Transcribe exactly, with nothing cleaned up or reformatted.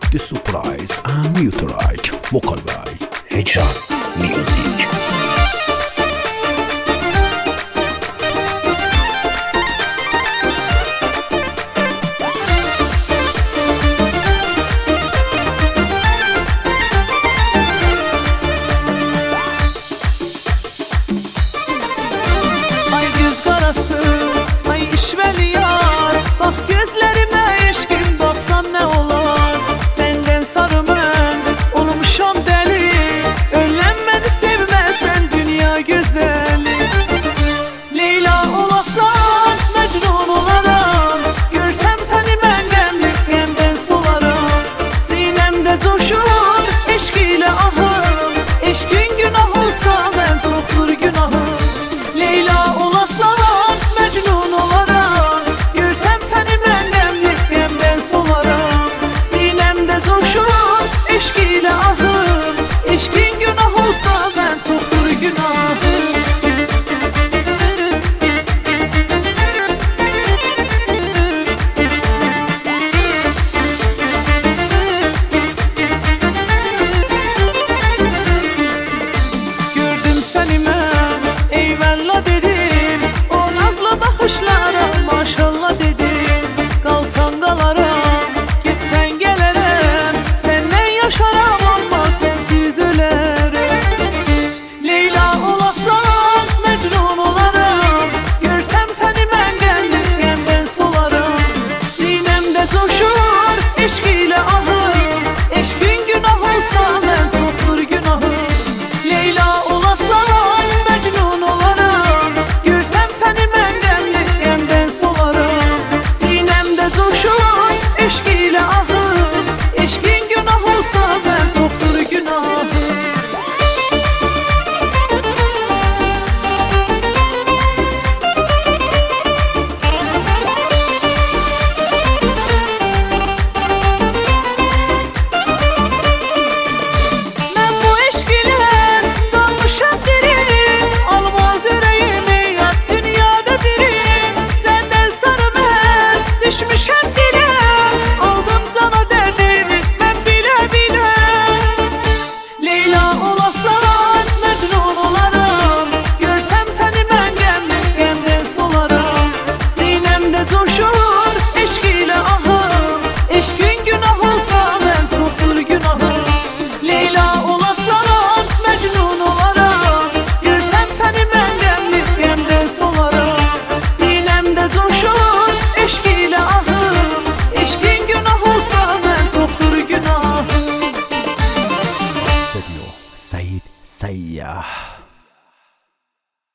The Surprise and New Track, vocal by Hicran Music. Ay göz karası, ay işveli yar. Bak gözlerime eşkin, baksan ne olar. Senden sarı ben olmuşam deli. Önlenmeni sevmezsen dünya güzeli. Leyla olasan Mecnun olaram. Görsem seni ben demlik gemden solarım. Sinemde coşur eşk ile ahım. Eşkin günah olsa ben çoktur günahım. Leyla olasan Mecnun olaram. Görsem seni ben demlik gemden solarım. Sinemde coşur eşk ile ahım. Eşkin günah olsa ben çoktur günahım. Gördüm seni ben eyvallah dedim. O nazlı bakışlara maşallah dedim. Kalsan kalaram, gitsen gelirim. Senden yaşaram ama sensiz ölerim. Leyla olasan Mecnun olaram. Görsem seni ben geldim gemden solarım. Sinemde coşur eşk ile ahım. Eşkin günah olsa ben çoktur günahım. Leyla olasan Mecnun olaram. Görsem seni ben demlik gemden solarım. Sinemde coşur eşk ile ahım. Eşkin günah olsa ben çoktur günahım. Ben bu eşk ile kalmışam diri. Almaz yüreğimi yat dünyada biri. Senden sarı ben düşmüşem dile. Aldım sana derdimi ben bile bile. Leyla olasan Mecnun olaram. Görsem seni ben gemlik gemden solarım. Sinemde coşur eşk ile ahım. Eşkin günah olsa ben çoktur günahım. Leyla olasan Mecnun olaram. Görsem seni ben gemlik gemden solarım. Sinemde coşur eşk ile ahım. Eşkin günah olsa ben çoktur günahım. Studio Said Sayyah.